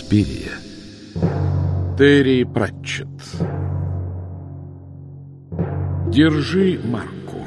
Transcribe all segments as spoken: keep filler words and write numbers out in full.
Инспирия. Терри Пратчетт. Держи марку.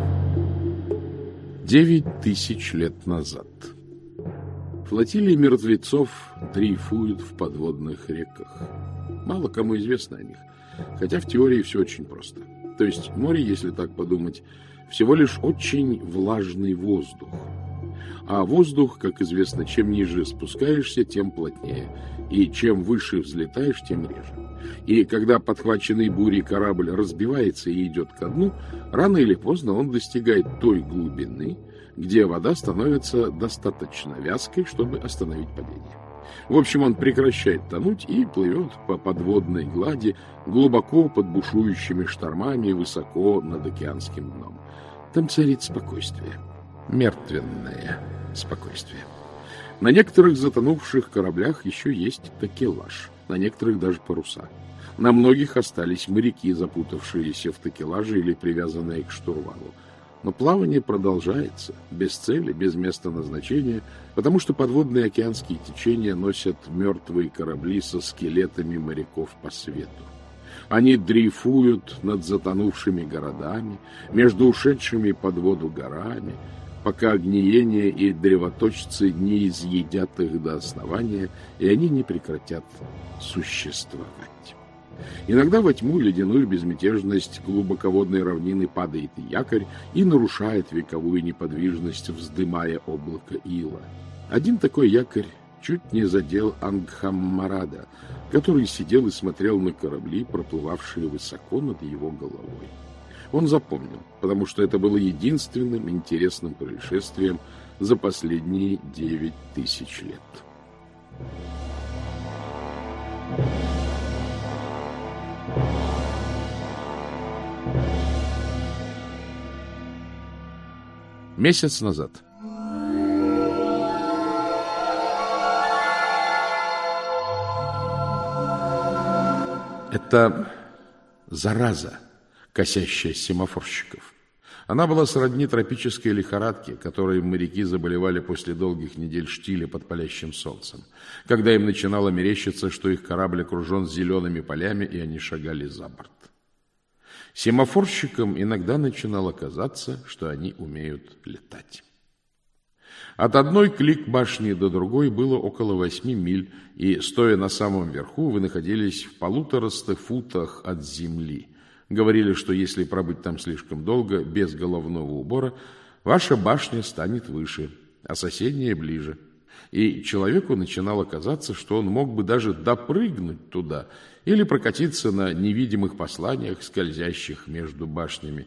Девять тысяч лет назад. Флотилии мертвецов дрейфуют в подводных реках. Мало кому известно о них, хотя в теории все очень просто. То есть море, если так подумать, всего лишь очень влажный воздух. А воздух, как известно, чем ниже спускаешься, тем плотнее. И чем выше взлетаешь, тем реже. И когда подхваченный бурей корабль разбивается и идет ко дну, рано или поздно он достигает той глубины, где вода становится достаточно вязкой, чтобы остановить падение. В общем, он прекращает тонуть и плывет по подводной глади глубоко под бушующими штормами высоко над океанским дном. Там царит спокойствие. Мертвенное спокойствие. На некоторых затонувших кораблях еще есть такелаж, на некоторых даже паруса. На многих остались моряки, запутавшиеся в такелаже или привязанные к штурвалу. Но плавание продолжается, без цели, без места назначения, потому что подводные океанские течения носят мертвые корабли со скелетами моряков по свету. Они дрейфуют над затонувшими городами, между ушедшими под воду горами, пока гниение и древоточцы не изъедят их до основания, и они не прекратят существовать. Иногда во тьму ледяную безмятежность глубоководной равнины падает якорь и нарушает вековую неподвижность, вздымая облако ила. Один такой якорь чуть не задел Ангхаммарада, который сидел и смотрел на корабли, проплывавшие высоко над его головой. Он запомнил, потому что это было единственным интересным происшествием за последние девять тысяч лет. Месяц назад. Это зараза, косящая семафорщиков. Она была сродни тропической лихорадке, которой моряки заболевали после долгих недель штиля под палящим солнцем, когда им начинало мерещиться, что их корабль окружен зелеными полями, и они шагали за борт. Семафорщикам иногда начинало казаться, что они умеют летать. От одной клик-башни до другой было около восьми миль, и, стоя на самом верху, вы находились в полутораста футах от земли. Говорили, что если пробыть там слишком долго, без головного убора, ваша башня станет выше, а соседняя ближе. И человеку начинало казаться, что он мог бы даже допрыгнуть туда или прокатиться на невидимых посланиях, скользящих между башнями.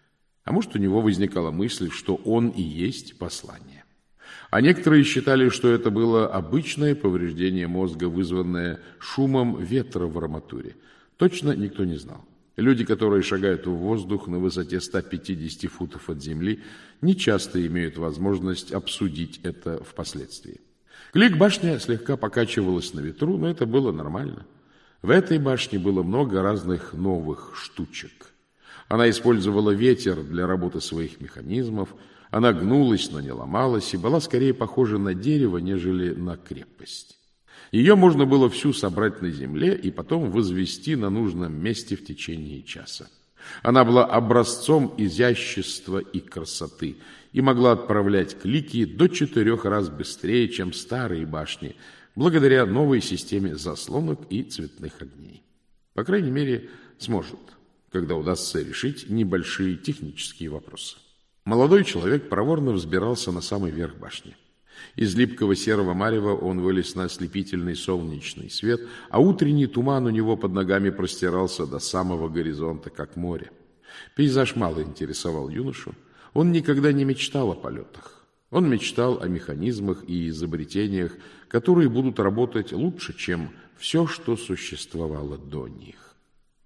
А может, у него возникала мысль, что он и есть послание. А некоторые считали, что это было обычное повреждение мозга, вызванное шумом ветра в арматуре. Точно никто не знал. Люди, которые шагают в воздух на высоте ста пятидесяти футов от земли, не часто имеют возможность обсудить это впоследствии. Клик-башня слегка покачивалась на ветру, но это было нормально. В этой башне было много разных новых штучек. Она использовала ветер для работы своих механизмов, она гнулась, но не ломалась, и была скорее похожа на дерево, нежели на крепость. Ее можно было всю собрать на земле и потом возвести на нужном месте в течение часа. Она была образцом изящества и красоты и могла отправлять клики до четырех раз быстрее, чем старые башни, благодаря новой системе заслонок и цветных огней. По крайней мере, сможет, когда удастся решить небольшие технические вопросы. Молодой человек проворно взбирался на самый верх башни. Из липкого серого марева он вылез на ослепительный солнечный свет, а утренний туман у него под ногами простирался до самого горизонта, как море. Пейзаж мало интересовал юношу. Он никогда не мечтал о полетах. Он мечтал о механизмах и изобретениях, которые будут работать лучше, чем все, что существовало до них.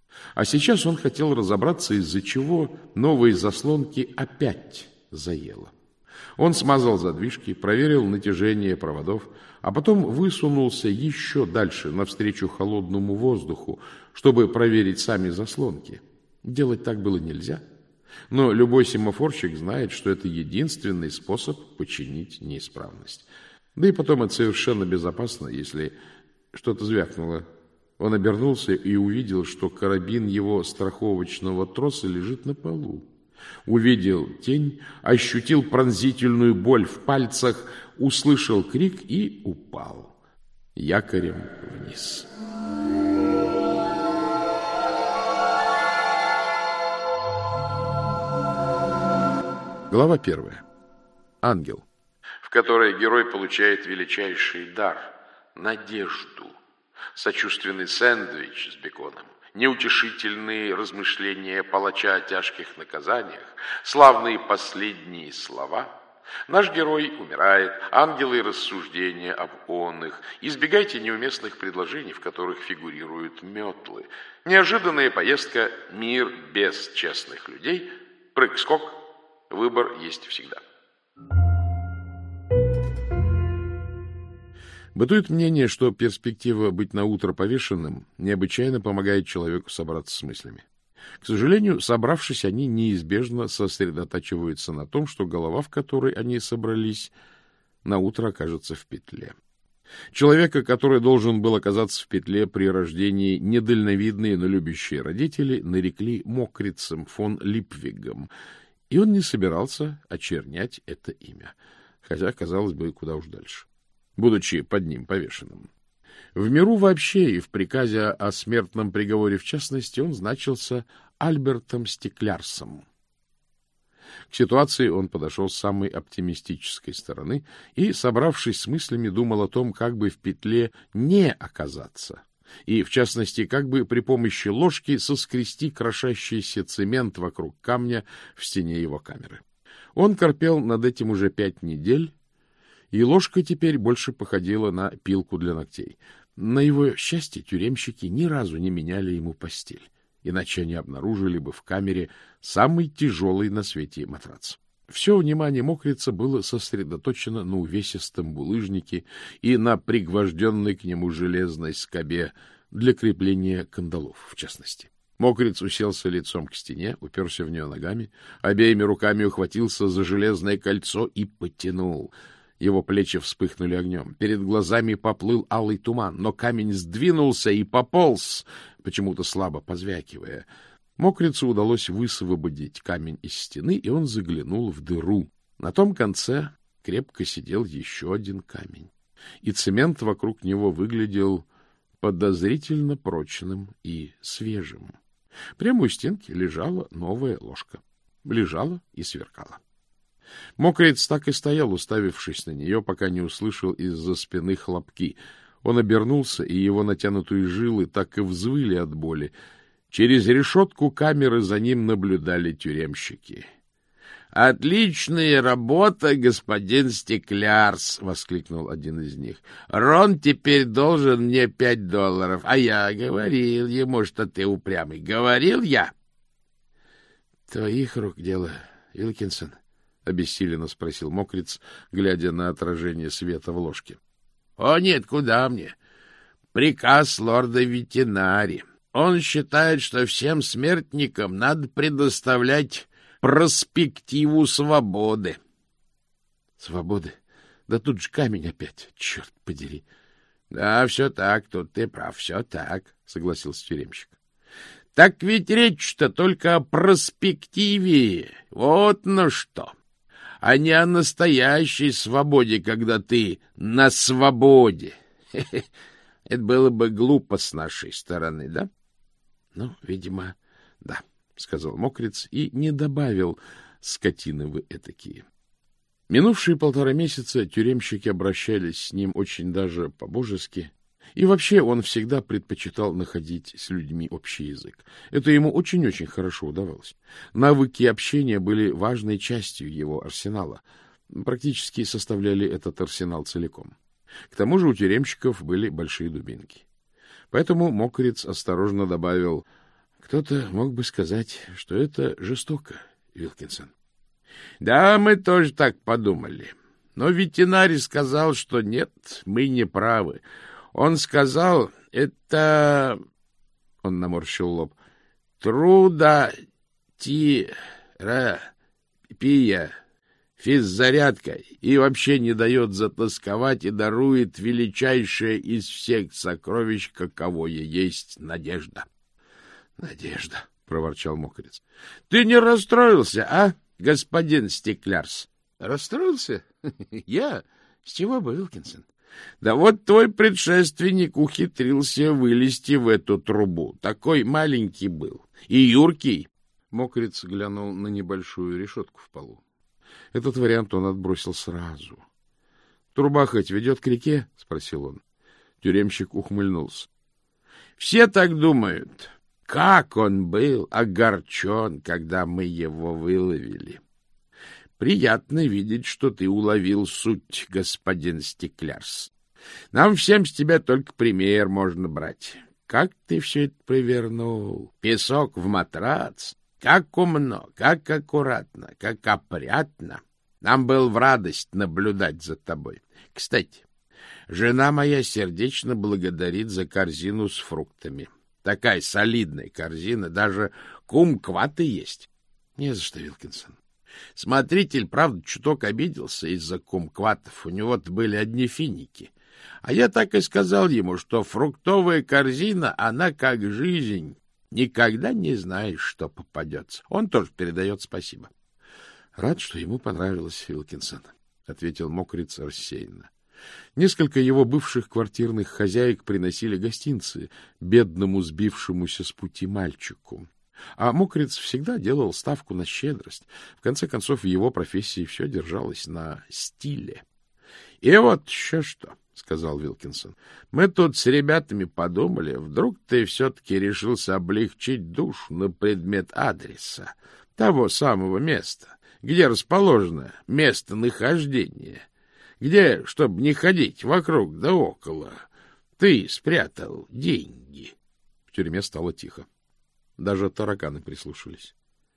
А сейчас он хотел разобраться, из-за чего новые заслонки опять заело. Он смазал задвижки, проверил натяжение проводов, а потом высунулся еще дальше, навстречу холодному воздуху, чтобы проверить сами заслонки. Делать так было нельзя. Но любой семафорщик знает, что это единственный способ починить неисправность. Да и потом это совершенно безопасно, если Что-то звякнуло. Он обернулся и увидел, что карабин его страховочного троса лежит на полу. Увидел тень, ощутил пронзительную боль в пальцах, услышал крик и упал якорем вниз. Глава первая. Ангел, в которой герой получает величайший дар – надежду, сочувственный сэндвич с беконом, неутешительные размышления палача о тяжких наказаниях, славные последние слова. Наш герой умирает, ангелы рассуждения об онных. Избегайте неуместных предложений, в которых фигурируют метлы. Неожиданная поездка, мир без честных людей, прыг-скок, выбор есть всегда. Бытует мнение, что перспектива быть наутро повешенным необычайно помогает человеку собраться с мыслями. К сожалению, собравшись, они неизбежно сосредотачиваются на том, что голова, в которой они собрались, наутро окажется в петле. Человека, который должен был оказаться в петле при рождении, недальновидные, но любящие родители нарекли мокрицем фон Липвигом, и он не собирался очернять это имя, хотя, казалось бы, куда уж дальше, будучи под ним повешенным. В миру вообще и в приказе о смертном приговоре в частности он значился Альбертом Стеклярсом. К ситуации он подошел с самой оптимистической стороны и, собравшись с мыслями, думал о том, как бы в петле не оказаться, и, в частности, как бы при помощи ложки соскрести крошащийся цемент вокруг камня в стене его камеры. Он корпел над этим уже пять недель, и ложка теперь больше походила на пилку для ногтей. На его счастье тюремщики ни разу не меняли ему постель, иначе они обнаружили бы в камере самый тяжелый на свете матрац. Все внимание мокрица было сосредоточено на увесистом булыжнике и на пригвожденной к нему железной скобе для крепления кандалов, в частности. Мокриц уселся лицом к стене, уперся в нее ногами, обеими руками ухватился за железное кольцо и потянул. Его плечи вспыхнули огнем. Перед глазами поплыл алый туман, но камень сдвинулся и пополз, почему-то слабо позвякивая. Мокрицу удалось высвободить камень из стены, и он заглянул в дыру. На том конце крепко сидел еще один камень, и цемент вокруг него выглядел подозрительно прочным и свежим. Прямо у стенки лежала новая ложка. Лежала и сверкала. Мокриц так и стоял, уставившись на нее, пока не услышал из-за спины хлопки. Он обернулся, и его натянутые жилы так и взвыли от боли. Через решетку камеры за ним наблюдали тюремщики. — Отличная работа, господин Стеклярс! — воскликнул один из них. — Рон теперь должен мне пять долларов, а я говорил ему, что ты упрямый. Говорил я? — Твоих рук дело, Вилкинсон, — обессиленно спросил Мокриц, глядя на отражение света в ложке. — О, нет, куда мне? Приказ лорда ветеринари. Он считает, что всем смертникам надо предоставлять перспективу свободы. — Свободы? Да тут же камень опять, черт подери. — Да, все так, тут ты прав, все так, — согласился тюремщик. — Так ведь речь-то только о перспективе, вот на что, а не о настоящей свободе, когда ты на свободе. Это было бы глупо с нашей стороны, да? — Ну, видимо, да, — сказал Мокриц и не добавил «скотины вы этакие». Минувшие полтора месяца тюремщики обращались с ним очень даже по-божески, и вообще он всегда предпочитал находить с людьми общий язык. Это ему очень-очень хорошо удавалось. Навыки общения были важной частью его арсенала, практически составляли этот арсенал целиком. К тому же у тюремщиков были большие дубинки. Поэтому Мокриц осторожно добавил: кто-то мог бы сказать, что это жестоко, Вилкинсон. — Да, мы тоже так подумали. Но ветеринарий сказал, что нет, мы не правы. Он сказал, это... Он наморщил лоб. Трудотерапия. физзарядка и вообще не дает затасковать и дарует величайшее из всех сокровищ, каковое есть надежда. — Надежда, — проворчал Мокрец. — Ты не расстроился, а, господин Стеклярс? — Расстроился? Я? С чего бы, Вилкинсон? Да вот твой предшественник ухитрился вылезти в эту трубу. Такой маленький был. И юркий. Мокрец глянул на небольшую решетку в полу. Этот вариант он отбросил сразу. — Труба хоть ведет к реке? — спросил он. Тюремщик ухмыльнулся. — Все так думают. Как он был огорчен, когда мы его выловили. Приятно видеть, что ты уловил суть, господин Стеклярс. Нам всем с тебя только пример можно брать. Как ты все это провернул? Песок в матрац. Как умно, как аккуратно, как опрятно. Нам было в радость наблюдать за тобой. Кстати, жена моя сердечно благодарит за корзину с фруктами. Такая солидная корзина, даже кумкваты есть. Не за что, Вилкинсон. Смотритель, правда, чуток обиделся из-за кумкватов. У него-то были одни финики. А я так и сказал ему, что фруктовая корзина, она как жизнь. Никогда не знаешь, что попадется. Он тоже передает спасибо. — Рад, что ему понравилось, Вилкинсон, — ответил Мокриц рассеянно. Несколько его бывших квартирных хозяек приносили гостинцы бедному сбившемуся с пути мальчику. А Мокриц всегда делал ставку на щедрость. В конце концов, в его профессии все держалось на стиле. — И вот еще что, — сказал Вилкинсон. — Мы тут с ребятами подумали, вдруг ты все-таки решился облегчить душу на предмет адреса, того самого места, где расположено местонахождение, где, чтобы не ходить вокруг да около, ты спрятал деньги. В тюрьме стало тихо. Даже тараканы прислушались.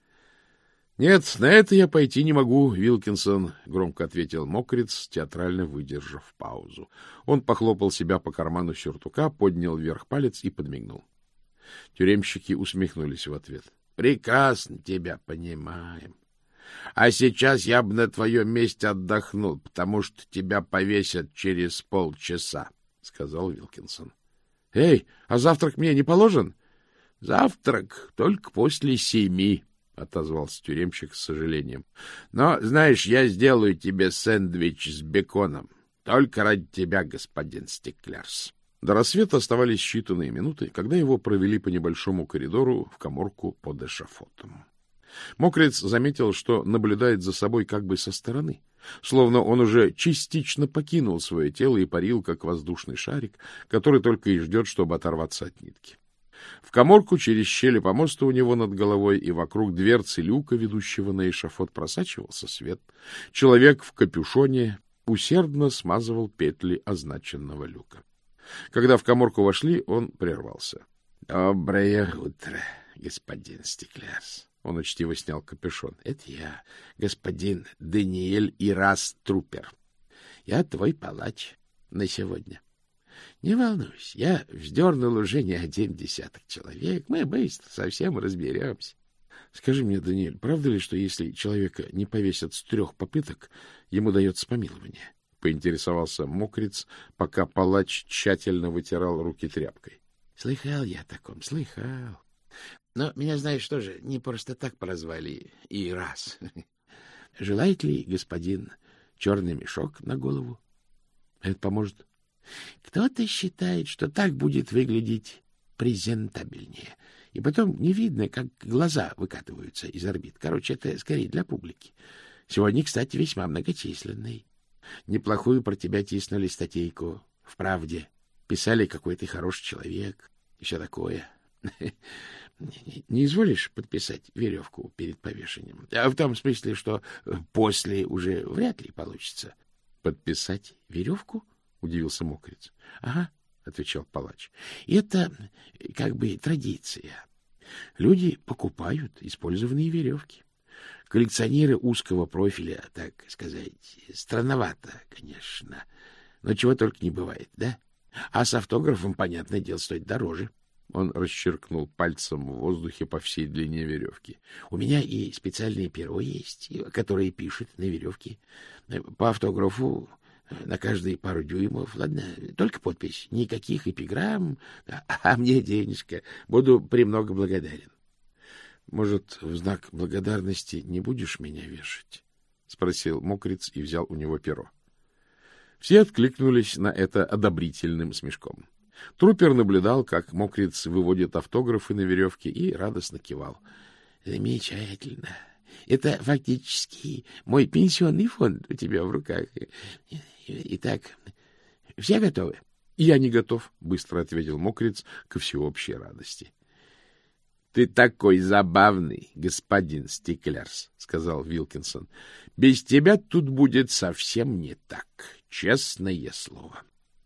— Нет, на это я пойти не могу, Вилкинсон, — громко ответил Мокриц, театрально выдержав паузу. Он похлопал себя по карману сюртука, поднял вверх палец и подмигнул. Тюремщики усмехнулись в ответ. — Прекрасно тебя понимаем. А сейчас я бы на твоем месте отдохнул, потому что тебя повесят через полчаса, — сказал Вилкинсон. — Эй, а завтрак мне не положен? — Завтрак только после семи, — отозвался тюремщик с сожалением. — Но, знаешь, я сделаю тебе сэндвич с беконом. Только ради тебя, господин Стеклярс. До рассвета оставались считанные минуты, когда его провели по небольшому коридору в каморку под эшафотом. Мокрец заметил, что наблюдает за собой как бы со стороны, словно он уже частично покинул свое тело и парил, как воздушный шарик, который только и ждет, чтобы оторваться от нитки. В каморку через щели помоста у него над головой и вокруг дверцы люка, ведущего на эшафот, просачивался свет. Человек в капюшоне усердно смазывал петли означенного люка. Когда в каморку вошли, он прервался. — Доброе утро, господин Стеклярс. Он учтиво снял капюшон. — Это я, господин Даниэль Ирас Трупер. Я твой палач на сегодня. Не волнуйся, я вздернул уже не один десяток человек. Мы быстро совсем разберемся. Скажи мне, Даниэль, правда ли, что если человека не повесят с трех попыток, ему дается помилование? — поинтересовался Мокриц, пока палач тщательно вытирал руки тряпкой. — Слыхал я о таком, слыхал. Но меня, знаешь, тоже не просто так прозвали и раз. Желает ли господин черный мешок на голову? Это поможет. Кто-то считает, что так будет выглядеть презентабельнее. И потом не видно, как глаза выкатываются из орбит. Короче, это скорее для публики. Сегодня, кстати, весьма многочисленный. Неплохую про тебя тиснули статейку в «Правде». Писали, какой ты хороший человек и все такое. Не изволишь подписать веревку перед повешением? А в том смысле, что после уже вряд ли получится. — Подписать веревку? — удивился Мокриц. — Ага, — отвечал палач. — Это как бы традиция. Люди покупают использованные веревки. Коллекционеры узкого профиля, так сказать, странновато, конечно, но чего только не бывает, да? А с автографом, понятное дело, стоит дороже. Он расчеркнул пальцем в воздухе по всей длине веревки. — У меня и специальное перо есть, которое пишет на веревке. По автографу на каждые пару дюймов. Ладно, только подпись. Никаких эпиграмм, а мне денежка. Буду премного благодарен. — Может, в знак благодарности не будешь меня вешать? — спросил Мокриц и взял у него перо. Все откликнулись на это одобрительным смешком. Трупер наблюдал, как Мокриц выводит автографы на веревке, и радостно кивал. — Замечательно. Это фактически мой пенсионный фонд у тебя в руках. Итак, все готовы? — Я не готов, — быстро ответил Мокриц ко всеобщей радости. — Ты такой забавный, господин Стиклярс, — сказал Вилкинсон. — Без тебя тут будет совсем не так. Честное слово.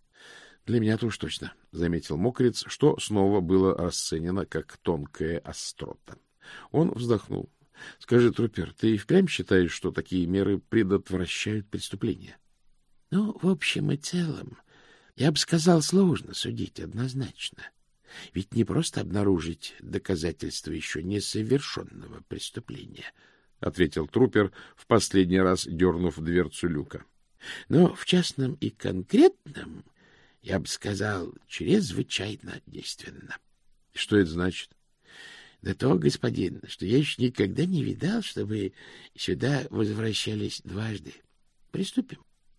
— Для меня-то уж точно, — заметил Мокриц, что снова было расценено как тонкая острота. Он вздохнул. — Скажи, Трупер, ты и впрямь считаешь, что такие меры предотвращают преступления? — Ну, в общем и целом, я бы сказал, сложно судить однозначно. Ведь не просто обнаружить доказательства еще несовершенного преступления, — ответил Трупер, в последний раз дернув дверцу люка. — Но в частном и конкретном, я бы сказал, чрезвычайно действенно. — Что это значит? — Да то, господин, что я еще никогда не видал, чтобы сюда возвращались дважды. Приступим.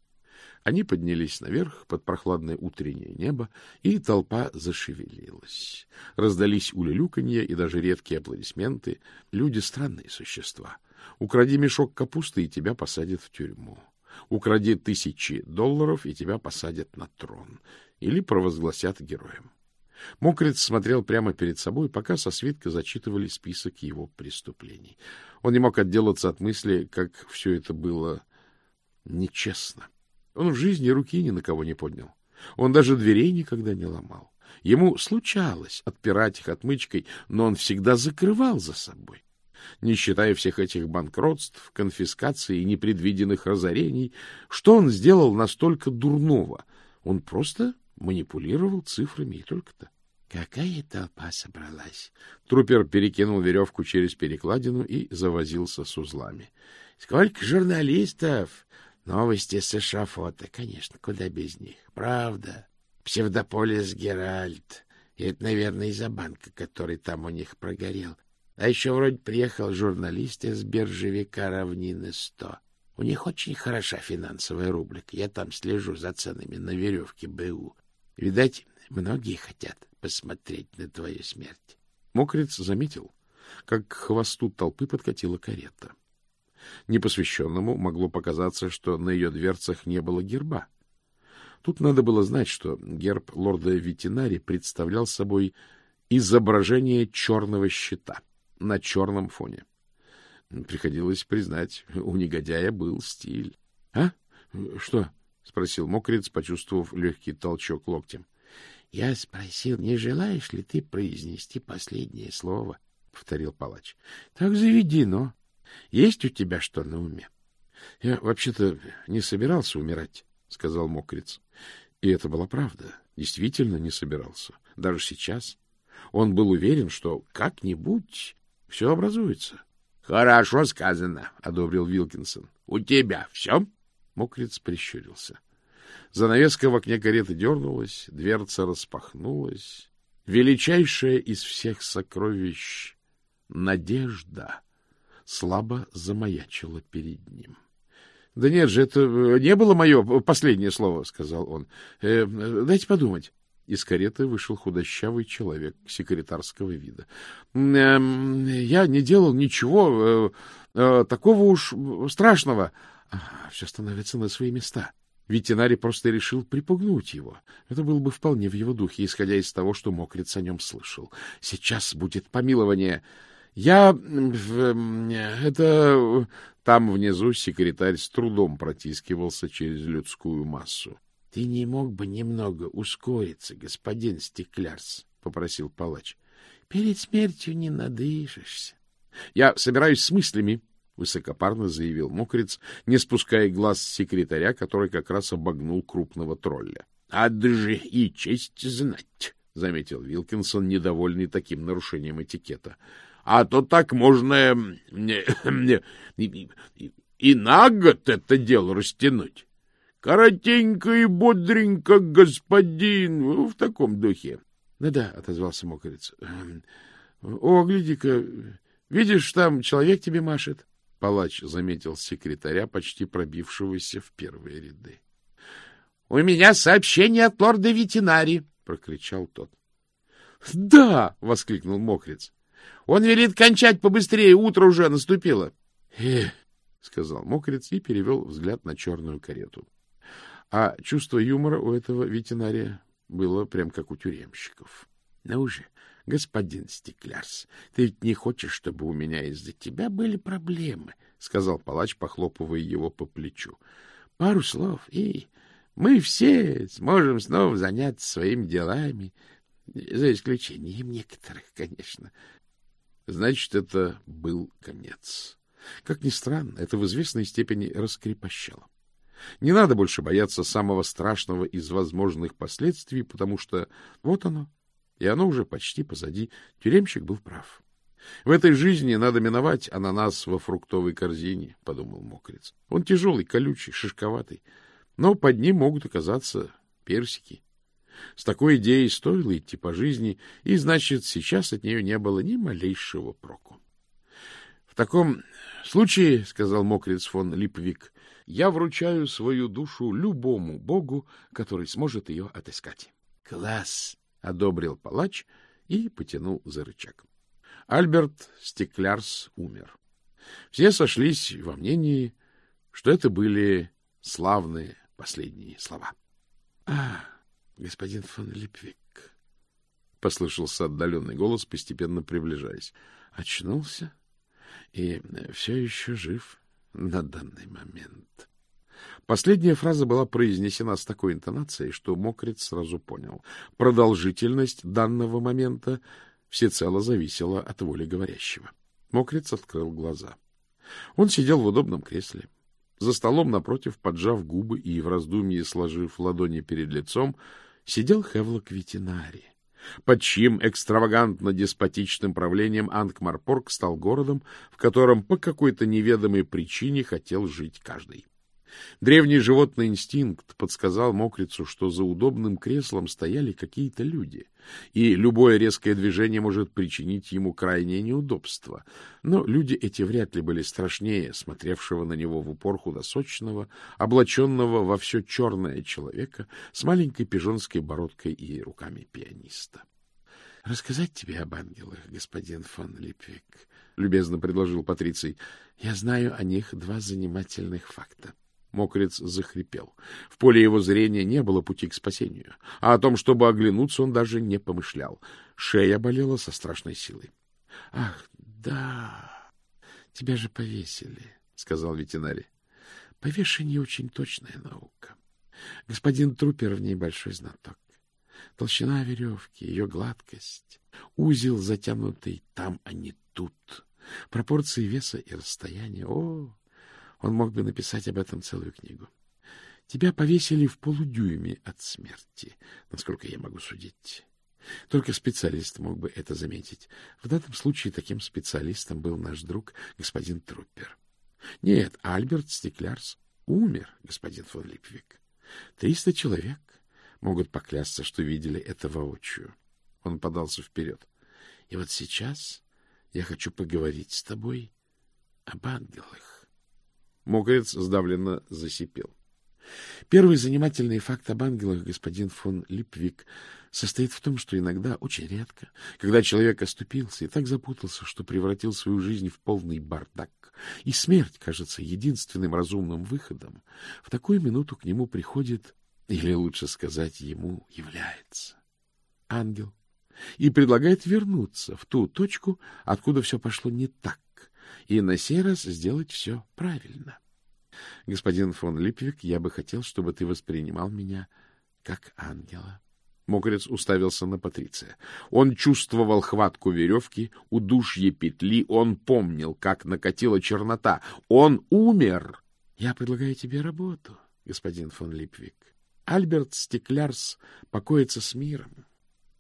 Они поднялись наверх под прохладное утреннее небо, и толпа зашевелилась. Раздались улюлюканье и даже редкие аплодисменты. Люди — странные существа. Укради мешок капусты, и тебя посадят в тюрьму. Укради тысячи долларов, и тебя посадят на трон. Или провозгласят героем. Мокриц смотрел прямо перед собой, пока со свитка зачитывали список его преступлений. Он не мог отделаться от мысли, как все это было нечестно. Он в жизни руки ни на кого не поднял. Он даже дверей никогда не ломал. Ему случалось отпирать их отмычкой, но он всегда закрывал за собой. Не считая всех этих банкротств, конфискаций и непредвиденных разорений, что он сделал настолько дурного? Он просто манипулировал цифрами и только-то. — Какая толпа собралась? Трупер перекинул веревку через перекладину и завозился с узлами. — Сколько журналистов! Новости с эшафота, конечно, куда без них. Правда. Псевдополис Геральт. И это, наверное, из-за банка, который там у них прогорел. А еще вроде приехал журналист из биржевика равнины сто. У них очень хороша финансовая рубрика. Я там слежу за ценами на веревке БУ. Видать, многие хотят посмотреть на твою смерть. Мокриц заметил, как к хвосту толпы подкатила карета. Непосвященному могло показаться, что на ее дверцах не было герба. Тут надо было знать, что герб лорда Витинари представлял собой изображение черного щита на черном фоне. Приходилось признать, у негодяя был стиль. — А? Что? — спросил Мокриц, почувствовав легкий толчок локтем. — Я спросил, не желаешь ли ты произнести последнее слово? — повторил палач. — Так заведено. Есть у тебя что на уме? — Я вообще-то не собирался умирать, — сказал Мокриц. И это была правда. Действительно не собирался. Даже сейчас. Он был уверен, что как-нибудь все образуется. — Хорошо сказано, — одобрил Вилкинсон. — У тебя все? Мокриц прищурился. Занавеска в окне кареты дернулась, дверца распахнулась. Величайшая из всех сокровищ — надежда — слабо замаячила перед ним. — Да нет же, это не было мое последнее слово, — сказал он. Э, — Дайте подумать. Из кареты вышел худощавый человек секретарского вида. — Я не делал ничего э, э, такого уж страшного. Все становится на свои места. Ветеринарий просто решил припугнуть его. Это было бы вполне в его духе, исходя из того, что Мокриц о нем слышал. Сейчас будет помилование. Я... это... Там внизу секретарь с трудом протискивался через людскую массу. — Ты не мог бы немного ускориться, господин Стиклярс? — попросил палач. — Перед смертью не надышишься. — Я собираюсь с мыслями, — высокопарно заявил Мокриц, не спуская глаз с секретаря, который как раз обогнул крупного тролля. — Ад же и честь знать, — заметил Вилкинсон, недовольный таким нарушением этикета. — А то так можно и, и на год это дело растянуть. Коротенько и бодренько, господин, в таком духе. Да — Да-да, — отозвался Мокрец. — О, гляди-ка, видишь, там человек тебе машет. Палач заметил секретаря, почти пробившегося в первые ряды. — У меня сообщение от лорда Ветинари, — прокричал тот. — Да! — воскликнул Мокрец. — Он велит кончать побыстрее, утро уже наступило. — Эх! — сказал Мокрец и перевел взгляд на черную карету. А чувство юмора у этого ветеринария было прям как у тюремщиков. — Ну же, господин Стеклярс, ты ведь не хочешь, чтобы у меня из-за тебя были проблемы, — сказал палач, похлопывая его по плечу. — Пару слов, и мы все сможем снова заняться своими делами, за исключением некоторых, конечно. Значит, это был конец. Как ни странно, это в известной степени раскрепощало. Не надо больше бояться самого страшного из возможных последствий, потому что вот оно, и оно уже почти позади. Тюремщик был прав. В этой жизни надо миновать ананас во фруктовой корзине, — подумал Мокрец. Он тяжелый, колючий, шишковатый, но под ним могут оказаться персики. С такой идеей стоило идти по жизни, и, значит, сейчас от нее не было ни малейшего проку. — В таком случае, — сказал Мокрец фон Липвик, — я вручаю свою душу любому богу, который сможет ее отыскать. — Класс! — одобрил палач и потянул за рычаг. Альберт Стеклярс умер. Все сошлись во мнении, что это были славные последние слова. — А, господин фон Липвик, — послышался отдаленный голос, постепенно приближаясь, — очнулся и все еще жив на данный момент. Последняя фраза была произнесена с такой интонацией, что Мокрец сразу понял. Продолжительность данного момента всецело зависела от воли говорящего. Мокрец открыл глаза. Он сидел в удобном кресле. За столом напротив, поджав губы и в раздумье сложив ладони перед лицом, сидел Хевлок Ветинари, под чьим экстравагантно-деспотичным правлением Анкмарпорг стал городом, в котором по какой-то неведомой причине хотел жить каждый. Древний животный инстинкт подсказал Мокрицу, что за удобным креслом стояли какие-то люди, и любое резкое движение может причинить ему крайнее неудобство. Но люди эти вряд ли были страшнее смотревшего на него в упор худосочного, облаченного во все черное человека с маленькой пижонской бородкой и руками пианиста. — Рассказать тебе об ангелах, господин фон Липвик, — любезно предложил Патриций. — Я знаю о них два занимательных факта. Мокрец захрипел. В поле его зрения не было пути к спасению, а о том, чтобы оглянуться, он даже не помышлял. Шея болела со страшной силой. — Ах, да, тебя же повесили, — сказал ветеринарий. — Повешение очень точная наука. Господин Трупер в ней большой знаток. Толщина веревки, ее гладкость, узел затянутый там, а не тут, пропорции веса и расстояния. О! Он мог бы написать об этом целую книгу. Тебя повесили в полудюйме от смерти, насколько я могу судить. Только специалист мог бы это заметить. В данном случае таким специалистом был наш друг, господин Труппер. Нет, Альберт Стеклярс умер, господин фон Липвик. Триста человек могут поклясться, что видели это воочию. Он подался вперед. И вот сейчас я хочу поговорить с тобой об ангелах. Мокрец сдавленно засипел. Первый занимательный факт об ангелах, господин фон Липвик, состоит в том, что иногда, очень редко, когда человек оступился и так запутался, что превратил свою жизнь в полный бардак, и смерть кажется единственным разумным выходом, в такую минуту к нему приходит, или лучше сказать, ему является ангел и предлагает вернуться в ту точку, откуда все пошло не так, и на сей раз сделать все правильно. Господин фон Липвик, я бы хотел, чтобы ты воспринимал меня как ангела. Мокрец уставился на Патриция. Он чувствовал хватку веревки, удушье петли, он помнил, как накатила чернота. Он умер. Я предлагаю тебе работу, господин фон Липвик. Альберт Стеклярс покоится с миром.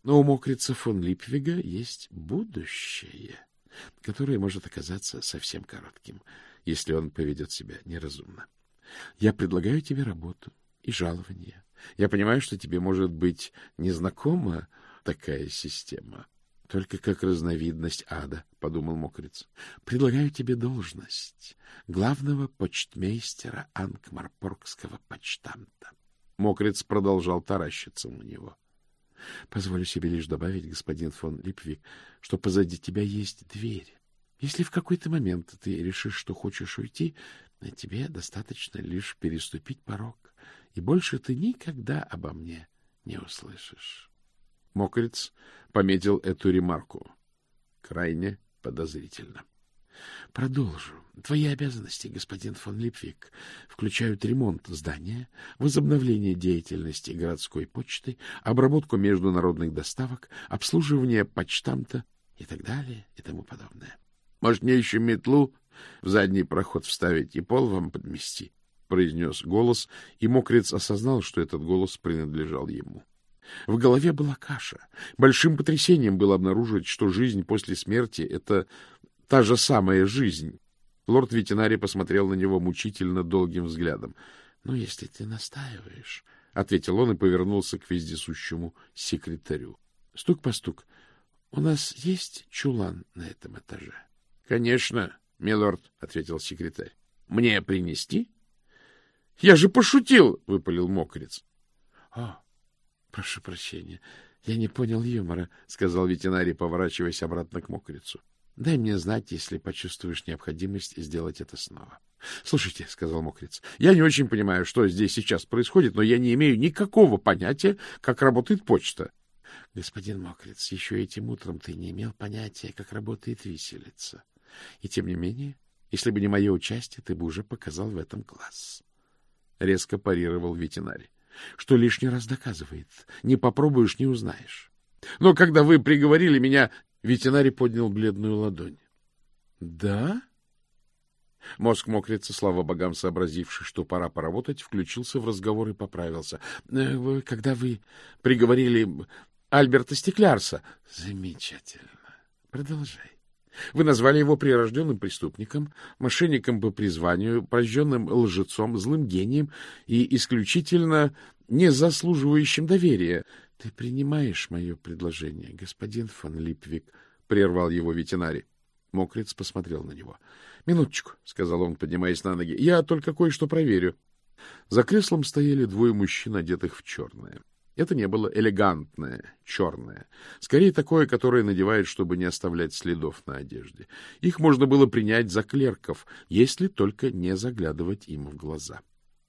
Но у мокрица фон Липвига есть будущее, которое может оказаться совсем коротким, если он поведет себя неразумно. Я предлагаю тебе работу и жалование. Я понимаю, что тебе может быть незнакома такая система, только как разновидность ада, — подумал мокриц. Предлагаю тебе должность главного почтмейстера Анкмарпоргского почтамта. Мокриц продолжал таращиться на него. — Позволю себе лишь добавить, господин фон Липвик, что позади тебя есть дверь. Если в какой-то момент ты решишь, что хочешь уйти, тебе достаточно лишь переступить порог, и больше ты никогда обо мне не услышишь. Мокриц пометил эту ремарку. Крайне подозрительно. Продолжу. Твои обязанности, господин фон Липвик, включают ремонт здания, возобновление деятельности городской почты, обработку международных доставок, обслуживание почтамта и так далее и тому подобное. Может, мне еще метлу в задний проход вставить и пол вам подмести? — произнес голос, и мокриц осознал, что этот голос принадлежал ему. В голове была каша. Большим потрясением было обнаружить, что жизнь после смерти — это та же самая жизнь. Лорд Ветинари посмотрел на него мучительно долгим взглядом. — Ну, если ты настаиваешь, — ответил он и повернулся к вездесущему секретарю. — Стук по стук. У нас есть чулан на этом этаже? — Конечно, милорд, — ответил секретарь. — Мне принести? — Я же пошутил, — выпалил мокриц. — О, прошу прощения, я не понял юмора, — сказал ветеринарий, поворачиваясь обратно к мокрицу. — Дай мне знать, если почувствуешь необходимость сделать это снова. — Слушайте, — сказал мокриц, — я не очень понимаю, что здесь сейчас происходит, но я не имею никакого понятия, как работает почта. — Господин мокриц, еще этим утром ты не имел понятия, как работает виселица. И тем не менее, если бы не мое участие, ты бы уже показал в этом класс. Резко парировал ветеринарий. Что лишний раз доказывает. Не попробуешь — не узнаешь. Но когда вы приговорили меня... Ветеринарий поднял бледную ладонь. — Да? Мозг мокрица, слава богам, сообразивший, что пора поработать, включился в разговор и поправился. — Когда вы приговорили Альберта Стеклярса... — Замечательно. Продолжай. Вы назвали его прирожденным преступником, мошенником по призванию, прожженным лжецом, злым гением и исключительно не заслуживающим доверия. — Ты принимаешь мое предложение, господин фон Липвик? — прервал его ветеринарий. Мокриц посмотрел на него. — Минуточку, — сказал он, поднимаясь на ноги. — Я только кое-что проверю. За креслом стояли двое мужчин, одетых в черное. Это не было элегантное, черное. Скорее, такое, которое надевают, чтобы не оставлять следов на одежде. Их можно было принять за клерков, если только не заглядывать им в глаза.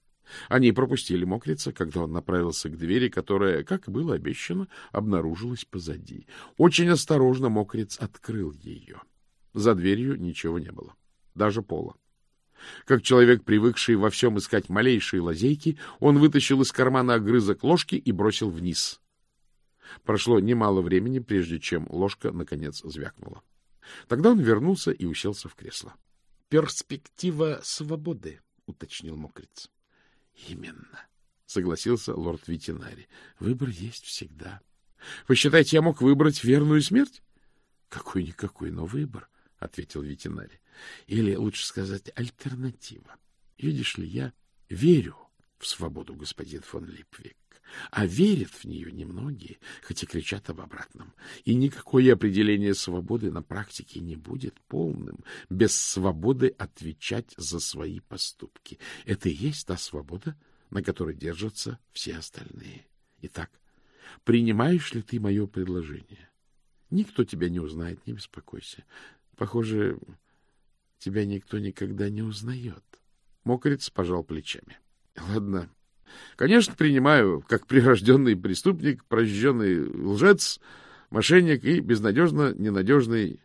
Они пропустили мокрица, когда он направился к двери, которая, как и было обещано, обнаружилась позади. Очень осторожно мокриц открыл ее. За дверью ничего не было, даже пола. Как человек, привыкший во всем искать малейшие лазейки, он вытащил из кармана огрызок ложки и бросил вниз. Прошло немало времени, прежде чем ложка, наконец, звякнула. Тогда он вернулся и уселся в кресло. — Перспектива свободы, — уточнил мокриц. — Именно, — согласился лорд ветеринарий. — Выбор есть всегда. — Вы считаете, я мог выбрать верную смерть? — Какой-никакой, но выбор, — ответил ветеринарий. — Или, лучше сказать, альтернатива. Видишь ли, я верю в свободу, господин фон Липвик, а верят в нее немногие, хоть и кричат об обратном. И никакое определение свободы на практике не будет полным без свободы отвечать за свои поступки. Это и есть та свобода, на которой держатся все остальные. Итак, принимаешь ли ты мое предложение? Никто тебя не узнает, не беспокойся. Похоже, тебя никто никогда не узнает. Мокриц пожал плечами. — Ладно. Конечно, принимаю, как прирожденный преступник, прожженный лжец, мошенник и безнадежно ненадежный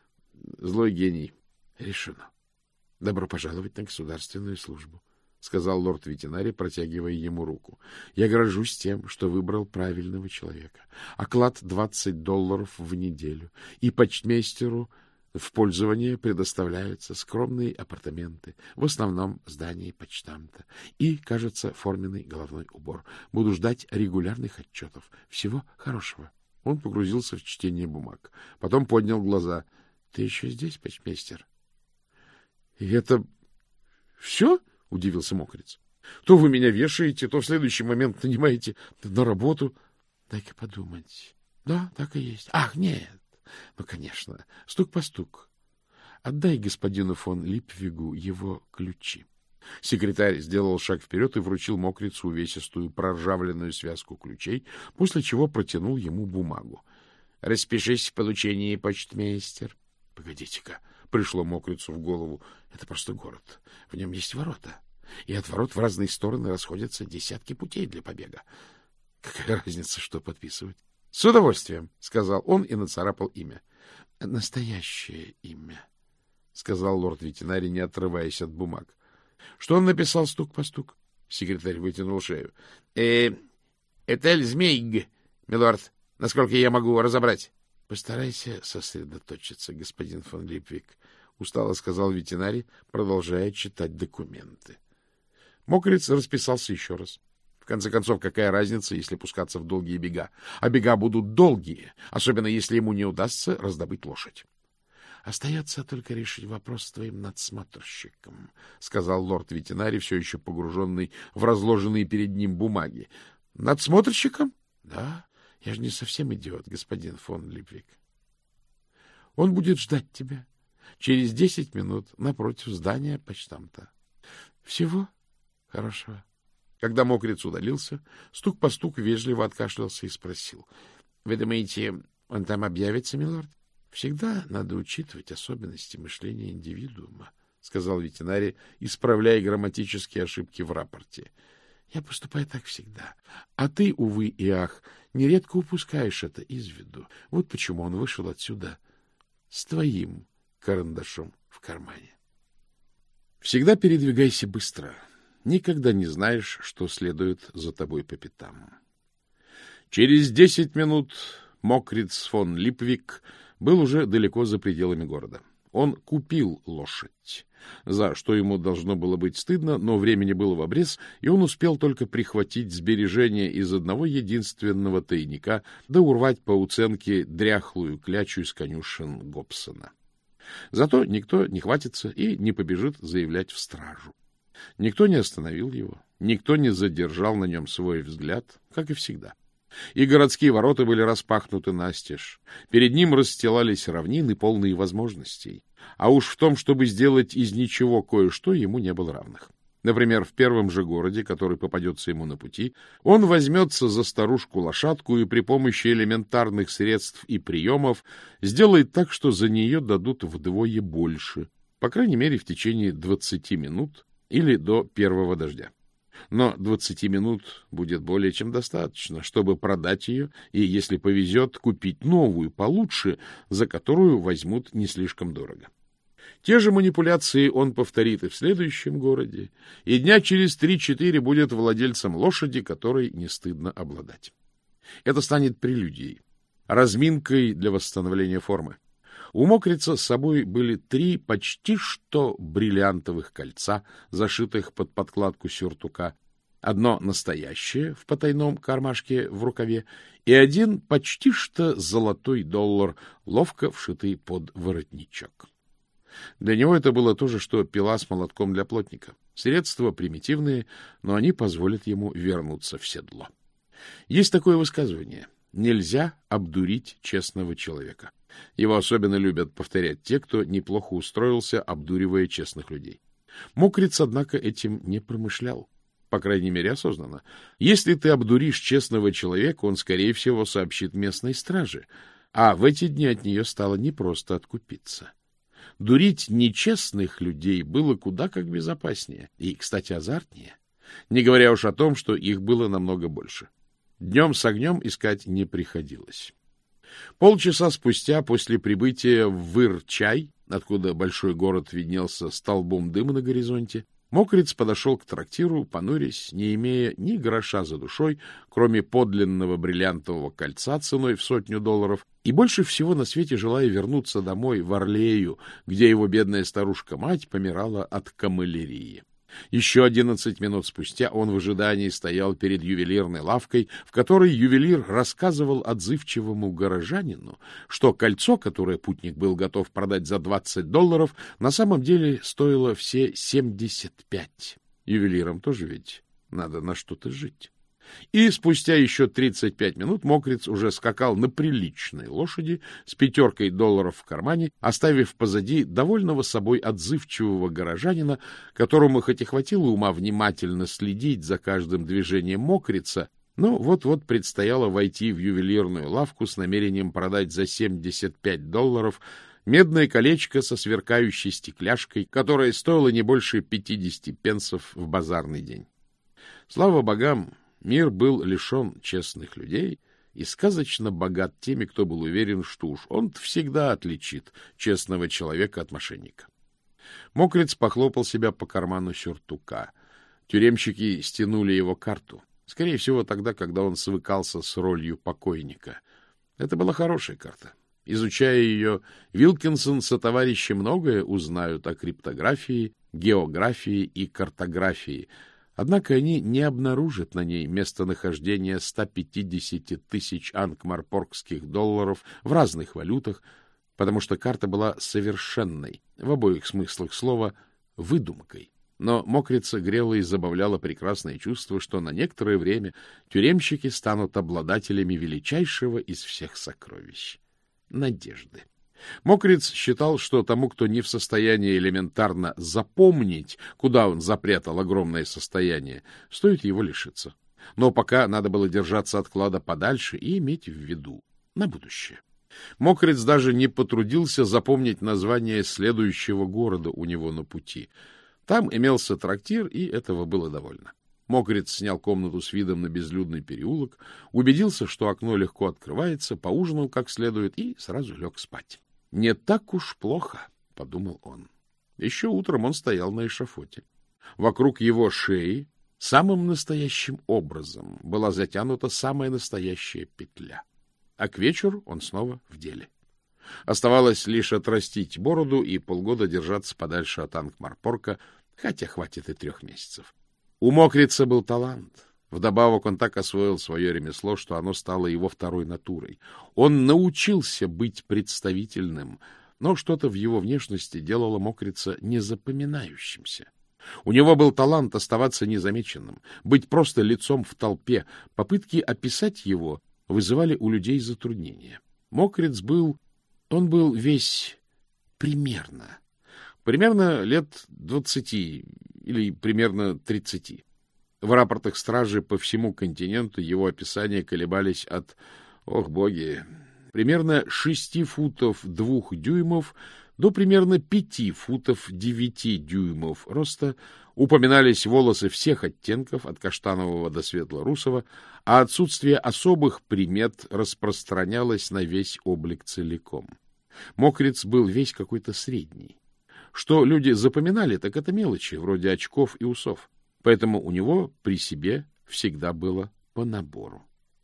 злой гений. — Решено. Добро пожаловать на государственную службу, — сказал лорд-ветеринарий, протягивая ему руку. — Я горжусь тем, что выбрал правильного человека. Оклад двадцать долларов в неделю. И почтмейстеру в пользование предоставляются скромные апартаменты, в основном здании почтамта, и, кажется, форменный головной убор. Буду ждать регулярных отчетов. Всего хорошего. Он погрузился в чтение бумаг. Потом поднял глаза. — Ты еще здесь, почмейстер? — И это все? — удивился мокрец. — То вы меня вешаете, то в следующий момент нанимаете на работу. — Дай-ка подумать. Да, так и есть. Ах, нет. Ну, конечно. Стук по стук. Отдай господину фон Липвигу его ключи. Секретарь сделал шаг вперед и вручил мокрицу увесистую проржавленную связку ключей, после чего протянул ему бумагу. — Распишись в получении, почтмейстер. — Погодите-ка, пришло мокрицу в голову. Это просто город. В нем есть ворота. И от ворот в разные стороны расходятся десятки путей для побега. Какая разница, что подписывать? — С удовольствием, — сказал он и нацарапал имя. — Настоящее имя, — сказал лорд-ветеринарий, не отрываясь от бумаг. — Что он написал стук по стук? Секретарь вытянул шею. э, — Этель Змейг, милорд, насколько я могу разобрать. — Постарайся сосредоточиться, господин фон Липвиг, — устало сказал ветеринарий, продолжая читать документы. Мокрец расписался еще раз. В конце концов, какая разница, если пускаться в долгие бега? А бега будут долгие, особенно если ему не удастся раздобыть лошадь. — Остается только решить вопрос с твоим надсмотрщиком, — сказал лорд-ветеринарий, все еще погруженный в разложенные перед ним бумаги. — Надсмотрщиком? — Да, я же не совсем идиот, господин фон Липвиг. Он будет ждать тебя через десять минут напротив здания почтамта. Всего хорошего. Когда мокрец удалился, стук по стук вежливо откашлялся и спросил. — Вы думаете, он там объявится, милорд? — Всегда надо учитывать особенности мышления индивидуума, — сказал ветеринарий, исправляя грамматические ошибки в рапорте. — Я поступаю так всегда. А ты, увы и ах, нередко упускаешь это из виду. Вот почему он вышел отсюда с твоим карандашом в кармане. Всегда передвигайся быстро. Никогда не знаешь, что следует за тобой по пятам. Через десять минут мокриц фон Липвиг был уже далеко за пределами города. Он купил лошадь, за что ему должно было быть стыдно, но времени было в обрез, и он успел только прихватить сбережения из одного единственного тайника да урвать по уценке дряхлую клячу из конюшен Гобсона. Зато никто не хватится и не побежит заявлять в стражу. Никто не остановил его, никто не задержал на нем свой взгляд, как и всегда. И городские ворота были распахнуты настежь. Перед ним расстилались равнины, полные возможностей. А уж в том, чтобы сделать из ничего кое-что, ему не было равных. Например, в первом же городе, который попадется ему на пути, он возьмется за старушку-лошадку и при помощи элементарных средств и приемов сделает так, что за нее дадут вдвое больше, по крайней мере, в течение двадцати минут или до первого дождя. Но двадцати минут будет более чем достаточно, чтобы продать ее и, если повезет, купить новую, получше, за которую возьмут не слишком дорого. Те же манипуляции он повторит и в следующем городе, и дня через три-четыре будет владельцем лошади, которой не стыдно обладать. Это станет прелюдией, разминкой для восстановления формы. У мокрица с собой были три почти что бриллиантовых кольца, зашитых под подкладку сюртука, одно настоящее в потайном кармашке в рукаве и один почти что золотой доллар, ловко вшитый под воротничок. Для него это было то же, что пила с молотком для плотника. Средства примитивные, но они позволят ему вернуться в седло. Есть такое высказывание: нельзя обдурить честного человека. Его особенно любят повторять те, кто неплохо устроился, обдуривая честных людей. Мокриц, однако, этим не промышлял, по крайней мере, осознанно. Если ты обдуришь честного человека, он, скорее всего, сообщит местной страже, а в эти дни от нее стало непросто откупиться. Дурить нечестных людей было куда как безопаснее и, кстати, азартнее, не говоря уж о том, что их было намного больше. Днем с огнем искать не приходилось. Полчаса спустя, после прибытия в Выр-Чай, откуда большой город виднелся столбом дыма на горизонте, мокриц подошел к трактиру, понурясь, не имея ни гроша за душой, кроме подлинного бриллиантового кольца ценой в сотню долларов, и больше всего на свете желая вернуться домой в Орлею, где его бедная старушка-мать помирала от камалерии. Еще одиннадцать минут спустя он в ожидании стоял перед ювелирной лавкой, в которой ювелир рассказывал отзывчивому горожанину, что кольцо, которое путник был готов продать за двадцать долларов, на самом деле стоило все семьдесят пять. Ювелирам тоже ведь надо на что-то жить. И спустя еще тридцать пять минут Мокриц уже скакал на приличной лошади с пятеркой долларов в кармане, оставив позади довольного собой отзывчивого горожанина, которому хоть и хватило ума внимательно следить за каждым движением Мокрица, но вот-вот предстояло войти в ювелирную лавку с намерением продать за семьдесят пять долларов медное колечко со сверкающей стекляшкой, которое стоило не больше пятидесяти пенсов в базарный день. Слава богам, мир был лишен честных людей и сказочно богат теми, кто был уверен, что уж он всегда отличит честного человека от мошенника. Мокриц похлопал себя по карману сюртука. Тюремщики стянули его карту. Скорее всего, тогда, когда он свыкался с ролью покойника. Это была хорошая карта. Изучая ее, Вилкинсон сотоварищи многое узнают о криптографии, географии и картографии. Однако они не обнаружат на ней местонахождение ста пятидесяти тысяч анкмарпоргских долларов в разных валютах, потому что карта была совершенной, в обоих смыслах слова, выдумкой. Но Мокрица грело и забавляло прекрасное чувство, что на некоторое время тюремщики станут обладателями величайшего из всех сокровищ — надежды. Мокриц считал, что тому, кто не в состоянии элементарно запомнить, куда он запрятал огромное состояние, стоит его лишиться. Но пока надо было держаться от клада подальше и иметь в виду на будущее. Мокриц даже не потрудился запомнить название следующего города у него на пути. Там имелся трактир, и этого было довольно. Мокриц снял комнату с видом на безлюдный переулок, убедился, что окно легко открывается, поужинал как следует и сразу лег спать. «Не так уж плохо», — подумал он. Еще утром он стоял на эшафоте. Вокруг его шеи самым настоящим образом была затянута самая настоящая петля. А к вечеру он снова в деле. Оставалось лишь отрастить бороду и полгода держаться подальше от Анкмарпорка, хотя хватит и трех месяцев. У Мокрица был талант. Вдобавок он так освоил свое ремесло, что оно стало его второй натурой. Он научился быть представительным, но что-то в его внешности делало Мокрица незапоминающимся. У него был талант оставаться незамеченным, быть просто лицом в толпе. Попытки описать его вызывали у людей затруднения. Мокриц был... он был весь примерно. Примерно лет двадцати или примерно тридцати. В рапортах стражи по всему континенту его описания колебались от, ох боги, примерно шести футов двух дюймов до примерно пяти футов девяти дюймов роста. Упоминались волосы всех оттенков, от каштанового до светло-русого, а отсутствие особых примет распространялось на весь облик целиком. Мокриц был весь какой-то средний. Что люди запоминали, так это мелочи, вроде очков и усов. Поэтому у него при себе всегда было по набору.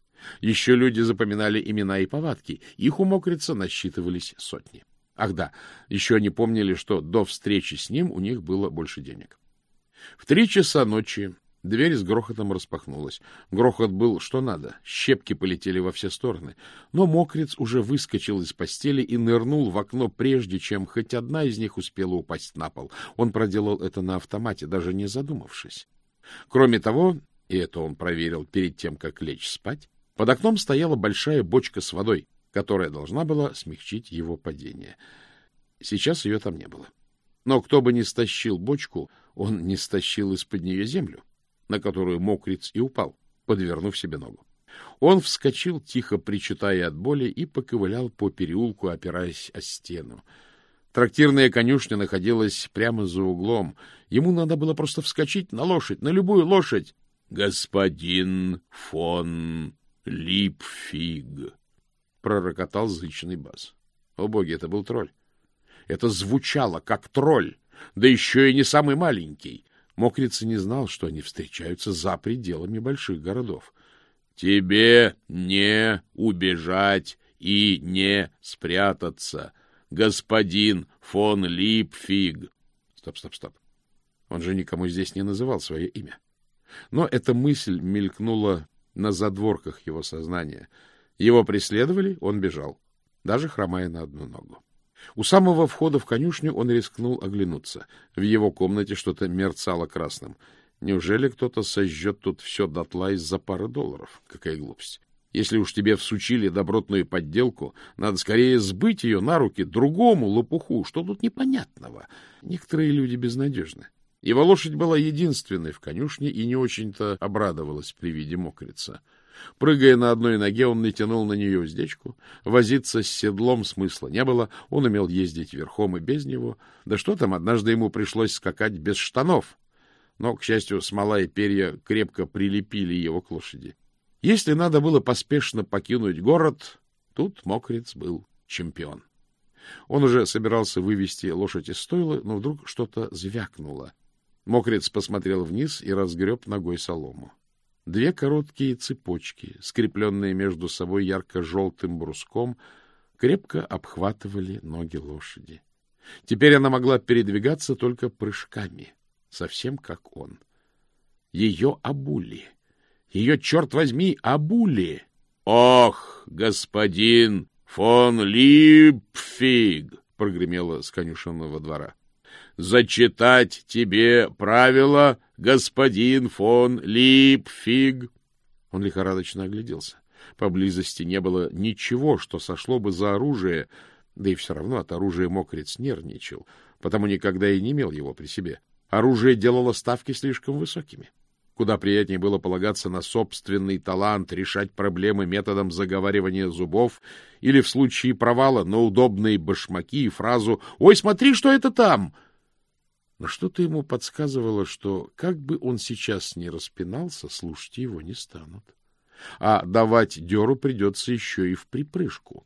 Еще люди запоминали имена и повадки. Их у Мокрица насчитывались сотни. Ах да, еще они помнили, что до встречи с ним у них было больше денег. В три часа ночи дверь с грохотом распахнулась. Грохот был что надо, щепки полетели во все стороны. Но Мокриц уже выскочил из постели и нырнул в окно, прежде чем хоть одна из них успела упасть на пол. Он проделал это на автомате, даже не задумавшись. Кроме того, и это он проверил перед тем, как лечь спать, под окном стояла большая бочка с водой, которая должна была смягчить его падение. Сейчас ее там не было. Но кто бы ни стащил бочку, он не стащил из-под нее землю, на которую Мокриц и упал, подвернув себе ногу. Он вскочил, тихо причитая от боли, и поковылял по переулку, опираясь о стену. Трактирная конюшня находилась прямо за углом. Ему надо было просто вскочить на лошадь, на любую лошадь. «Господин фон Липфиг», — пророкотал зычный бас. О боги, это был тролль. Это звучало, как тролль, да еще и не самый маленький. Мокриц не знал, что они встречаются за пределами больших городов. «Тебе не убежать и не спрятаться, господин фон Липфиг». Стоп, стоп, стоп. Он же никому здесь не называл свое имя. Но эта мысль мелькнула на задворках его сознания. Его преследовали, он бежал, даже хромая на одну ногу. У самого входа в конюшню он рискнул оглянуться. В его комнате что-то мерцало красным. Неужели кто-то сожжет тут все дотла из-за пары долларов? Какая глупость. Если уж тебе всучили добротную подделку, надо скорее сбыть ее на руки другому лопуху. Что тут непонятного? Некоторые люди безнадежны. Его лошадь была единственной в конюшне и не очень-то обрадовалась при виде мокрица. Прыгая на одной ноге, он натянул на нее уздечку. Возиться с седлом смысла не было. Он умел ездить верхом и без него. Да что там, однажды ему пришлось скакать без штанов. Но, к счастью, смола и перья крепко прилепили его к лошади. Если надо было поспешно покинуть город, тут мокрец был чемпион. Он уже собирался вывести лошадь из стойла, но вдруг что-то звякнуло. Мокрец посмотрел вниз и разгреб ногой солому. Две короткие цепочки, скрепленные между собой ярко-желтым бруском, крепко обхватывали ноги лошади. Теперь она могла передвигаться только прыжками, совсем как он. Ее обули. Ее, черт возьми, обули. — Ох, господин фон Липфиг! — прогремело с конюшенного двора. — Зачитать тебе правила, господин фон Липфиг. Он лихорадочно огляделся. Поблизости не было ничего, что сошло бы за оружие, да и все равно от оружия мокрец нервничал, потому никогда и не имел его при себе. Оружие делало ставки слишком высокими. Куда приятнее было полагаться на собственный талант, решать проблемы методом заговаривания зубов или, в случае провала, на удобные башмаки и фразу «Ой, смотри, что это там!». Но что-то ему подсказывало, что, как бы он сейчас ни распинался, слушать его не станут. А давать дёру придется еще и в припрыжку.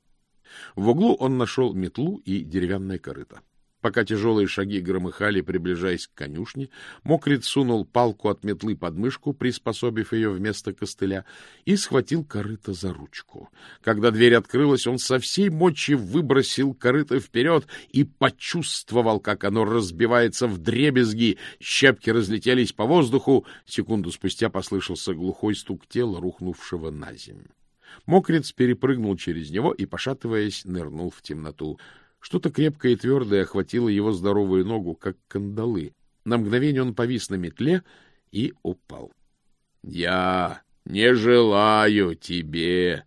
В углу он нашел метлу и деревянное корыто. Пока тяжелые шаги громыхали, приближаясь к конюшне, мокрец сунул палку от метлы под мышку, приспособив ее вместо костыля, и схватил корыто за ручку. Когда дверь открылась, он со всей мочи выбросил корыто вперед и почувствовал, как оно разбивается вдребезги. Щепки разлетелись по воздуху. Секунду спустя послышался глухой стук тела, рухнувшего на землю. Мокрец перепрыгнул через него и, пошатываясь, нырнул в темноту. Что-то крепкое и твердое охватило его здоровую ногу, как кандалы. На мгновение он повис на метле и упал. — Я не желаю тебе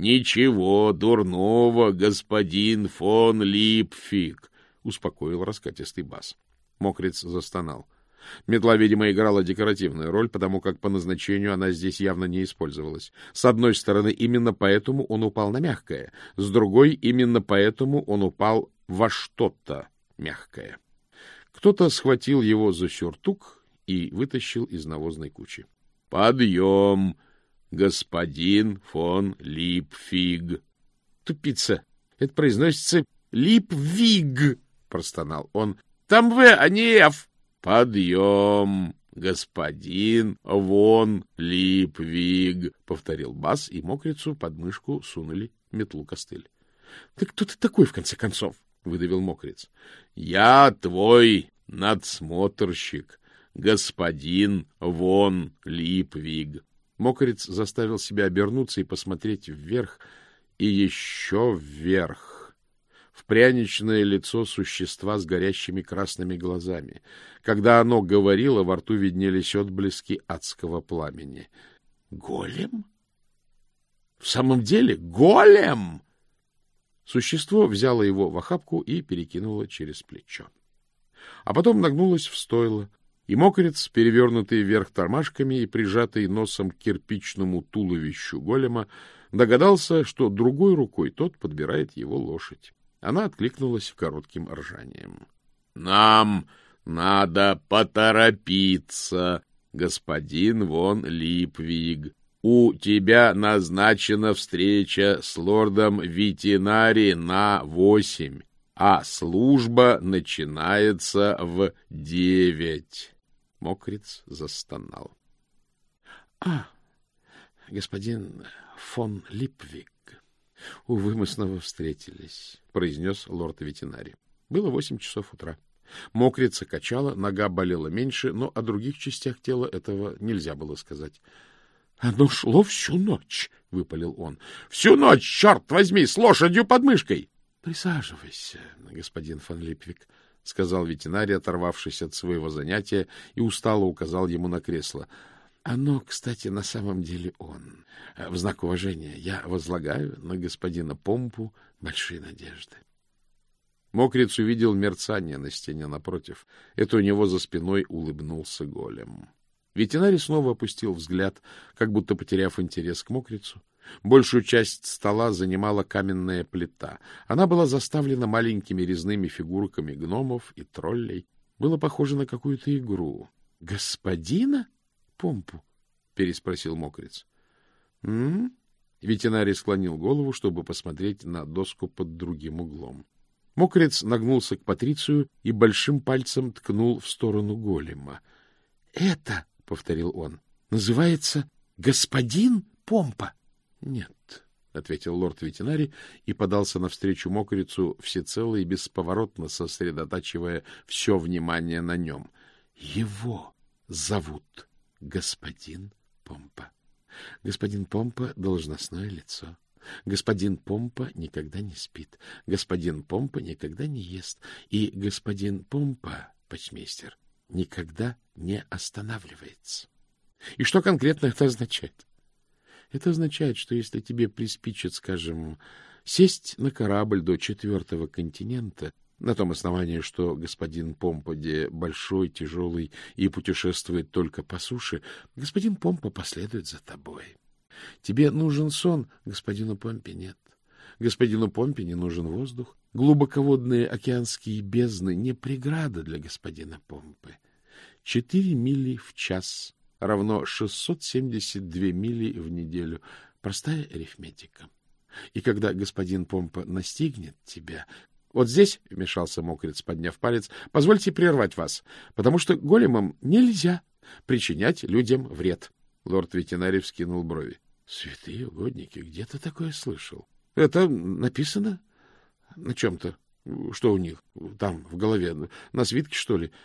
ничего дурного, господин фон Липфиг, — успокоил раскатистый бас. Мокрец застонал. Метла, видимо, играла декоративную роль, потому как по назначению она здесь явно не использовалась. С одной стороны, именно поэтому он упал на мягкое, с другой, именно поэтому он упал во что-то мягкое. Кто-то схватил его за сюртук и вытащил из навозной кучи. — Подъем, господин фон Липфиг! — Тупица! Это произносится Липвиг! — простонал он. — Там В, а не Ф! — Подъем, господин фон Липвиг! — повторил бас, и мокрицу под мышку сунули метлу-костыль. — Ты кто ты такой, в конце концов? — выдавил мокрец. — Я твой надсмотрщик, господин фон Липвиг. Мокрец заставил себя обернуться и посмотреть вверх, и еще вверх. В пряничное лицо существа с горящими красными глазами. Когда оно говорило, во рту виднелись отблески адского пламени. Голем? В самом деле, голем? Существо взяло его в охапку и перекинуло через плечо. А потом нагнулось в стойло, и мокрец, перевернутый вверх тормашками и прижатый носом к кирпичному туловищу голема, догадался, что другой рукой тот подбирает его лошадь. Она откликнулась коротким ржанием. — Нам надо поторопиться, господин фон Липвиг. У тебя назначена встреча с лордом Витинари на восемь, а служба начинается в девять. Мокрец застонал. — А, господин фон Липвиг, увы, мы снова встретились, — произнес лорд Ветинари. Было восемь часов утра. Мокрица качала, нога болела меньше, но о других частях тела этого нельзя было сказать. — Оно шло всю ночь, — выпалил он. — Всю ночь, черт возьми, с лошадью под мышкой! — Присаживайся, господин фон Липвик, — сказал ветеринарий, оторвавшись от своего занятия, и устало указал ему на кресло. — Оно, кстати, на самом деле он. В знак уважения я возлагаю на господина Помпу большие надежды. Мокриц увидел мерцание на стене напротив. Это у него за спиной улыбнулся голем. Ветеринарий снова опустил взгляд, как будто потеряв интерес к Мокрицу. Большую часть стола занимала каменная плита. Она была заставлена маленькими резными фигурками гномов и троллей. Было похоже на какую-то игру. — Господина Помпу? — переспросил Мокриц. — М? Ветеринарий склонил голову, чтобы посмотреть на доску под другим углом. Мокриц нагнулся к Патрицию и большим пальцем ткнул в сторону голема. — Это, — повторил он, — называется господин Помпа. — Нет, — ответил лорд-ветеринарий и подался навстречу Мокрицу, всецело и бесповоротно сосредотачивая все внимание на нем. — Его зовут господин Помпа. Господин Помпа — должностное лицо. Господин Помпа никогда не спит, господин Помпа никогда не ест, и господин Помпа, почмейстер, никогда не останавливается. И что конкретно это означает? Это означает, что если тебе приспичит, скажем, сесть на корабль до четвертого континента, на том основании, что господин Помпа де большой, тяжелый и путешествует только по суше, господин Помпа последует за тобой. Тебе нужен сон, господину Помпе нет. Господину Помпе не нужен воздух. Глубоководные океанские бездны не преграда для господина Помпы. Четыре мили в час равно шестьсот семьдесят две мили в неделю. Простая арифметика. И когда господин Помпа настигнет тебя... Вот здесь, — вмешался Мокриц, подняв палец, — позвольте прервать вас, потому что големам нельзя причинять людям вред. Лорд-ветеринарий вскинул брови. — Святые угодники, где ты такое слышал? — Это написано на чем-то. Что у них там в голове? На свитке, что ли?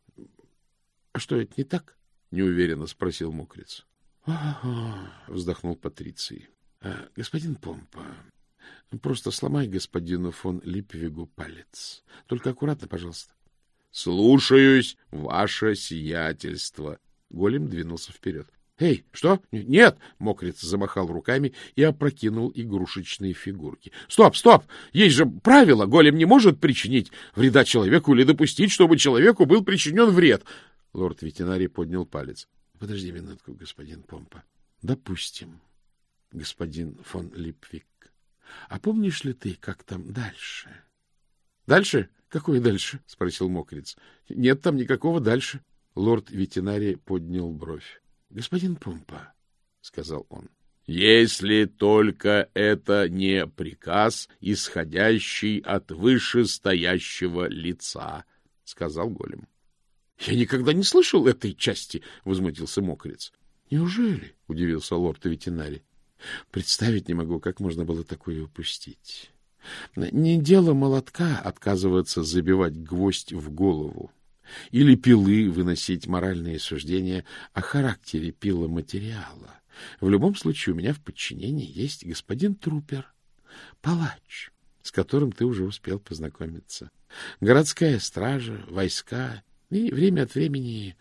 — А что, это не так? — неуверенно спросил Мокриц. — Ага, — вздохнул Патриций. — Господин Помпа, просто сломай господину фон Липвигу палец. Только аккуратно, пожалуйста. — Слушаюсь, ваше сиятельство. Голем двинулся вперед. — Эй, что? Нет! — Мокриц замахал руками и опрокинул игрушечные фигурки. — Стоп, стоп! Есть же правило! Голем не может причинить вреда человеку или допустить, чтобы человеку был причинен вред. Лорд-ветеринарий поднял палец. — Подожди минутку, господин Помпа. — Допустим, господин фон Липвик. А помнишь ли ты, как там дальше? — Дальше? Какое дальше? — спросил Мокриц. — Нет там никакого дальше. Лорд-ветеринарий поднял бровь. — Господин Помпа, — сказал он, — если только это не приказ, исходящий от вышестоящего лица, — сказал голем. — Я никогда не слышал этой части, — возмутился Мокриц. — Неужели? — удивился лорд-ветеринарий. — Представить не могу, как можно было такое упустить. Не дело молотка отказываться забивать гвоздь в голову или пилы выносить моральные суждения о характере пиломатериала. В любом случае у меня в подчинении есть господин Трупер, палач, с которым ты уже успел познакомиться, городская стража, войска и время от времени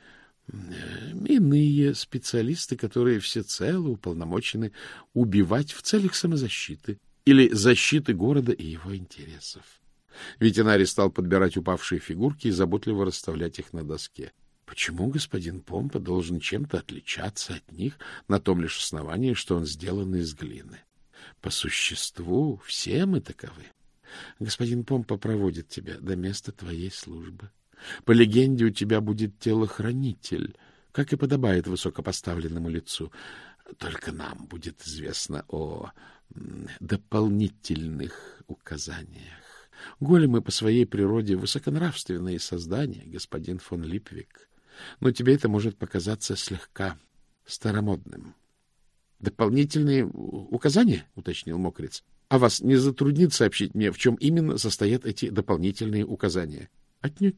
иные специалисты, которые всецело уполномочены убивать в целях самозащиты или защиты города и его интересов. Ветеринарий стал подбирать упавшие фигурки и заботливо расставлять их на доске. Почему господин Помпа должен чем-то отличаться от них на том лишь основании, что он сделан из глины? По существу все мы таковы. Господин Помпа проводит тебя до места твоей службы. По легенде, у тебя будет телохранитель, как и подобает высокопоставленному лицу. Только нам будет известно о дополнительных указаниях. Големы по своей природе высоконравственные создания, господин фон Липвик. Но тебе это может показаться слегка старомодным. — Дополнительные указания? — уточнил Мокриц. — А вас не затруднит сообщить мне, в чем именно состоят эти дополнительные указания? — Отнюдь.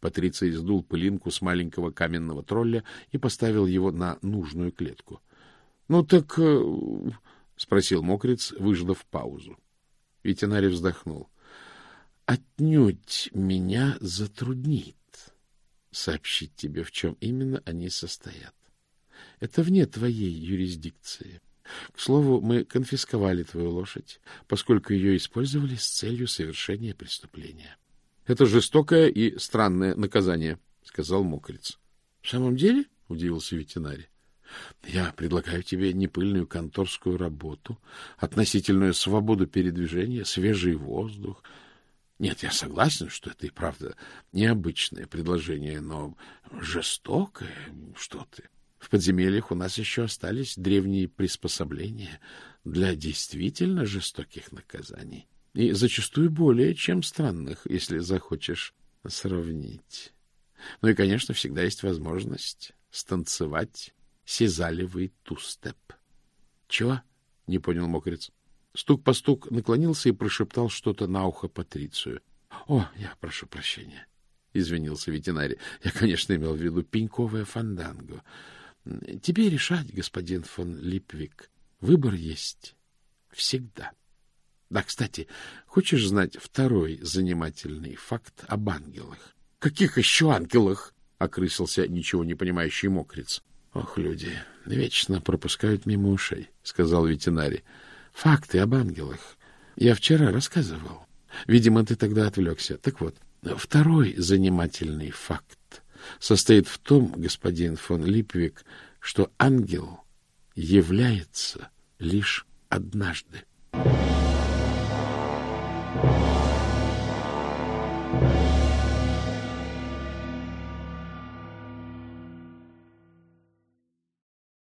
Патриций сдул пылинку с маленького каменного тролля и поставил его на нужную клетку. — Ну так... — спросил мокрец, выждав паузу. Ветеринарий вздохнул. — Отнюдь меня затруднит сообщить тебе, в чем именно они состоят. Это вне твоей юрисдикции. К слову, мы конфисковали твою лошадь, поскольку ее использовали с целью совершения преступления. — Это жестокое и странное наказание, — сказал мокрец. — В самом деле? — удивился ветеринарий. — Я предлагаю тебе непыльную конторскую работу, относительную свободу передвижения, свежий воздух. Нет, я согласен, что это и правда необычное предложение, но жестокое, что ты. В подземельях у нас еще остались древние приспособления для действительно жестоких наказаний. И зачастую более чем странных, если захочешь сравнить. Ну и, конечно, всегда есть возможность станцевать сизалевый тустеп. — Чего? — не понял мокрец. Стук-постук наклонился и прошептал что-то на ухо Патрицию. — О, я прошу прощения, — извинился ветеринарий. — Я, конечно, имел в виду пеньковое фанданго. Тебе решать, господин фон Липвик. Выбор есть всегда. Да, кстати, хочешь знать второй занимательный факт об ангелах? — Каких еще ангелах? — окрысился ничего не понимающий мокрец. — Ох, люди, вечно пропускают мимо ушей, — сказал ветеринарий. — Факты об ангелах я вчера рассказывал. Видимо, ты тогда отвлекся. Так вот, второй занимательный факт состоит в том, господин фон Липвик, что ангел является лишь однажды.